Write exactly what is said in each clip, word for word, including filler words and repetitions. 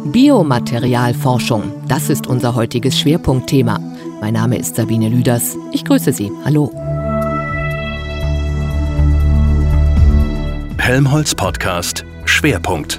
Biomaterialforschung, das ist unser heutiges Schwerpunktthema. Mein Name ist Sabine Lüders. Ich grüße Sie. Hallo. Helmholtz-Podcast Schwerpunkt.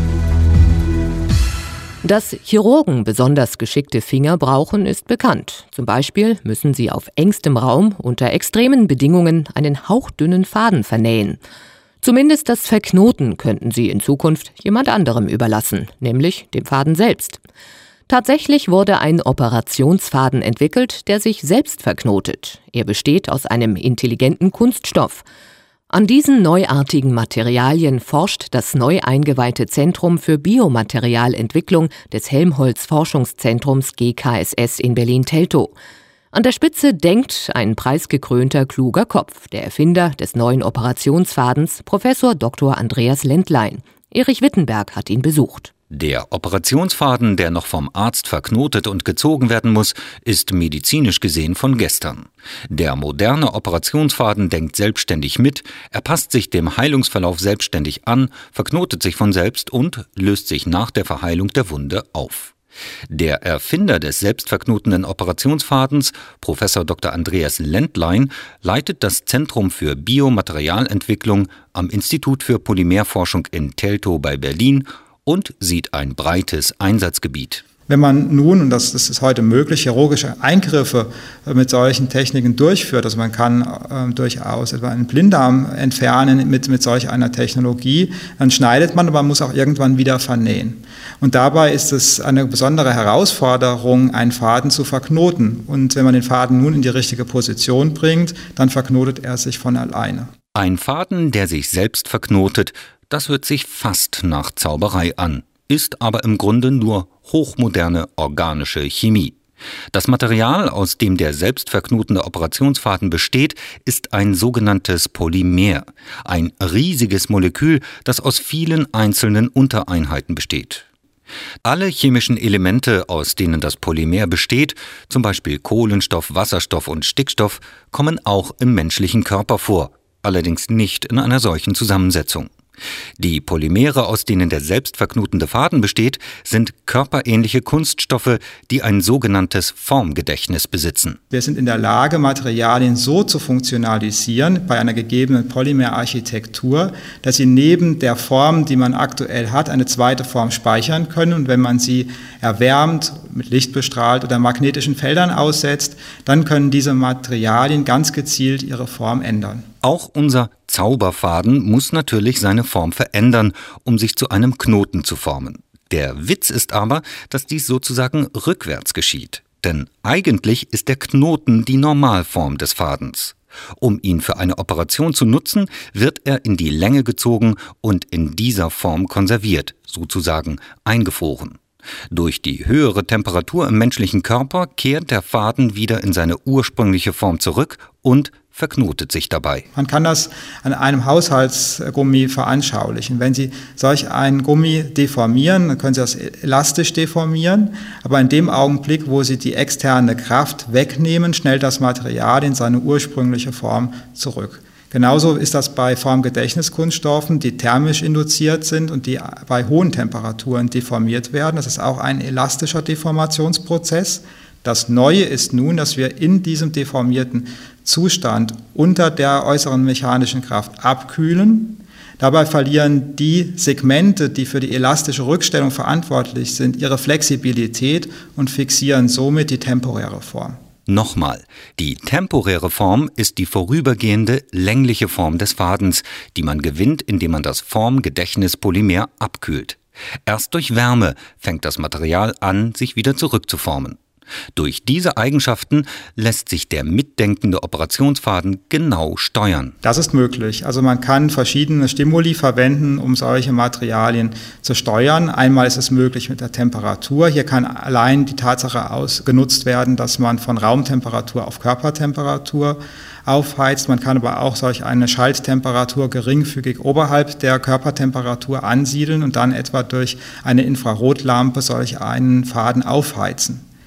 Dass Chirurgen besonders geschickte Finger brauchen, ist bekannt. Zum Beispiel müssen sie auf engstem Raum unter extremen Bedingungen einen hauchdünnen Faden vernähen. Zumindest das Verknoten könnten sie in Zukunft jemand anderem überlassen, nämlich dem Faden selbst. Tatsächlich wurde ein Operationsfaden entwickelt, der sich selbst verknotet. Er besteht aus einem intelligenten Kunststoff. An diesen neuartigen Materialien forscht das neu eingeweihte Zentrum für Biomaterialentwicklung des Helmholtz-Forschungszentrums G K S S in Berlin-Teltow. An der Spitze denkt ein preisgekrönter, kluger Kopf, der Erfinder des neuen Operationsfadens, Professor Doktor Andreas Lendlein. Erich Wittenberg hat ihn besucht. Der Operationsfaden, der noch vom Arzt verknotet und gezogen werden muss, ist medizinisch gesehen von gestern. Der moderne Operationsfaden denkt selbstständig mit, er passt sich dem Heilungsverlauf selbstständig an, verknotet sich von selbst und löst sich nach der Verheilung der Wunde auf. Der Erfinder des selbstverknotenden Operationsfadens, Professor Doktor Andreas Lendlein, leitet das Zentrum für Biomaterialentwicklung am Institut für Polymerforschung in Teltow bei Berlin und sieht ein breites Einsatzgebiet. Wenn man nun, und das, das ist heute möglich, chirurgische Eingriffe mit solchen Techniken durchführt, also man kann äh, durchaus etwa einen Blinddarm entfernen mit, mit solch einer Technologie, dann schneidet man, aber man muss auch irgendwann wieder vernähen. Und dabei ist es eine besondere Herausforderung, einen Faden zu verknoten. Und wenn man den Faden nun in die richtige Position bringt, dann verknotet er sich von alleine. Ein Faden, der sich selbst verknotet, das hört sich fast nach Zauberei an, ist aber im Grunde nur hochmoderne organische Chemie. Das Material, aus dem der selbstverknotende Operationsfaden besteht, ist ein sogenanntes Polymer, ein riesiges Molekül, das aus vielen einzelnen Untereinheiten besteht. Alle chemischen Elemente, aus denen das Polymer besteht, zum Beispiel Kohlenstoff, Wasserstoff und Stickstoff, kommen auch im menschlichen Körper vor, allerdings nicht in einer solchen Zusammensetzung. Die Polymere, aus denen der selbstverknotende Faden besteht, sind körperähnliche Kunststoffe, die ein sogenanntes Formgedächtnis besitzen. Wir sind in der Lage, Materialien so zu funktionalisieren bei einer gegebenen Polymerarchitektur, dass sie neben der Form, die man aktuell hat, eine zweite Form speichern können. Und wenn man sie erwärmt, mit Licht bestrahlt oder magnetischen Feldern aussetzt, dann können diese Materialien ganz gezielt ihre Form ändern. Auch unser Zauberfaden muss natürlich seine Form verändern, um sich zu einem Knoten zu formen. Der Witz ist aber, dass dies sozusagen rückwärts geschieht. Denn eigentlich ist der Knoten die Normalform des Fadens. Um ihn für eine Operation zu nutzen, wird er in die Länge gezogen und in dieser Form konserviert, sozusagen eingefroren. Durch die höhere Temperatur im menschlichen Körper kehrt der Faden wieder in seine ursprüngliche Form zurück und verknotet sich dabei. Man kann das an einem Haushaltsgummi veranschaulichen. Wenn Sie solch einen Gummi deformieren, dann können Sie das elastisch deformieren, aber in dem Augenblick, wo Sie die externe Kraft wegnehmen, schnellt das Material in seine ursprüngliche Form zurück. Genauso ist das bei Formgedächtniskunststoffen, die thermisch induziert sind und die bei hohen Temperaturen deformiert werden. Das ist auch ein elastischer Deformationsprozess. Das Neue ist nun, dass wir in diesem deformierten Zustand unter der äußeren mechanischen Kraft abkühlen. Dabei verlieren die Segmente, die für die elastische Rückstellung verantwortlich sind, ihre Flexibilität und fixieren somit die temporäre Form. Nochmal, die temporäre Form ist die vorübergehende, längliche Form des Fadens, die man gewinnt, indem man das Formgedächtnispolymer abkühlt. Erst durch Wärme fängt das Material an, sich wieder zurückzuformen. Durch diese Eigenschaften lässt sich der mitdenkende Operationsfaden genau steuern. Das ist möglich. Also man kann verschiedene Stimuli verwenden, um solche Materialien zu steuern. Einmal ist es möglich mit der Temperatur. Hier kann allein die Tatsache ausgenutzt werden, dass man von Raumtemperatur auf Körpertemperatur aufheizt. Man kann aber auch solch eine Schalttemperatur geringfügig oberhalb der Körpertemperatur ansiedeln und dann etwa durch eine Infrarotlampe solch einen Faden aufheizen.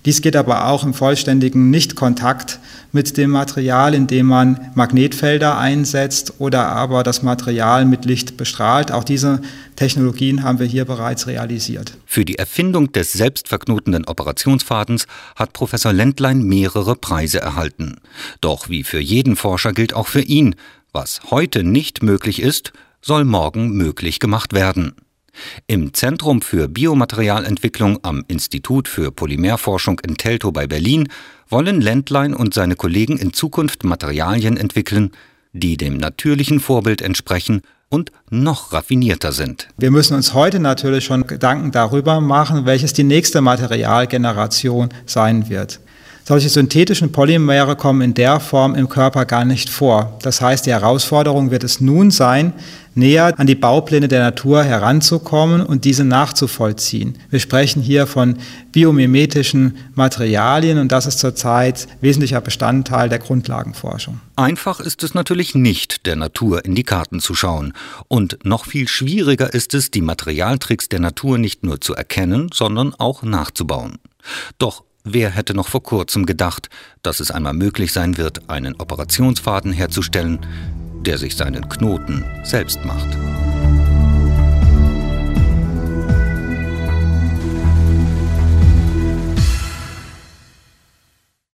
Dies geht aber auch im vollständigen Nichtkontakt mit dem Material, indem man Magnetfelder einsetzt oder aber das Material mit Licht bestrahlt. Auch diese Technologien haben wir hier bereits realisiert. Für die Erfindung des selbstverknotenden Operationsfadens hat Professor Lendlein mehrere Preise erhalten. Doch wie für jeden Forscher gilt auch für ihn: Was heute nicht möglich ist, soll morgen möglich gemacht werden. Im Zentrum für Biomaterialentwicklung am Institut für Polymerforschung in Teltow bei Berlin wollen Lendlein und seine Kollegen in Zukunft Materialien entwickeln, die dem natürlichen Vorbild entsprechen und noch raffinierter sind. Wir müssen uns heute natürlich schon Gedanken darüber machen, welches die nächste Materialgeneration sein wird. Solche synthetischen Polymere kommen in der Form im Körper gar nicht vor. Das heißt, die Herausforderung wird es nun sein, näher an die Baupläne der Natur heranzukommen und diese nachzuvollziehen. Wir sprechen hier von biomimetischen Materialien und das ist zurzeit wesentlicher Bestandteil der Grundlagenforschung. Einfach ist es natürlich nicht, der Natur in die Karten zu schauen. Und noch viel schwieriger ist es, die Materialtricks der Natur nicht nur zu erkennen, sondern auch nachzubauen. Doch wer hätte noch vor kurzem gedacht, dass es einmal möglich sein wird, einen Operationsfaden herzustellen, der sich seinen Knoten selbst macht?